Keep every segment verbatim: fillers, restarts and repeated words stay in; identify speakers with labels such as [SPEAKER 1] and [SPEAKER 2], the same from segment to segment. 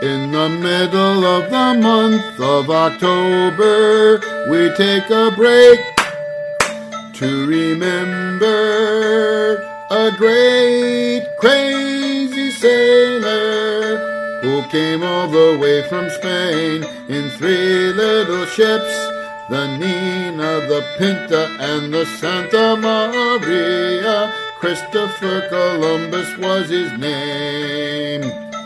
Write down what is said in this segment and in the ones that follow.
[SPEAKER 1] In the middle of the month of October, we take a break to remember a great crazy sailor who came all the way from Spain in three little ships, the Nina, the Pinta, and the Santa Maria. Christopher Columbus was his name.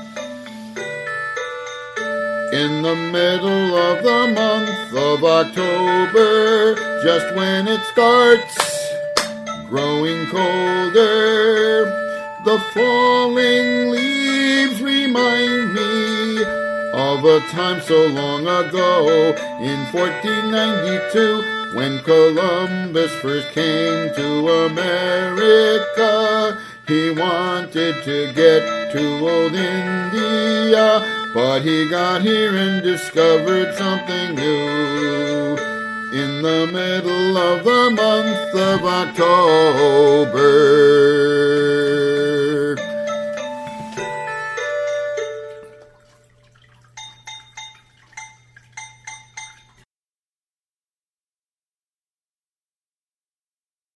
[SPEAKER 1] In the middle of the month of October, just when it starts growing colder, the falling leaves remind me of a time so long ago in fourteen ninety-two, when Columbus first came to America. He wanted to get to old India, but he got here and discovered something new. In the middle of the month of October,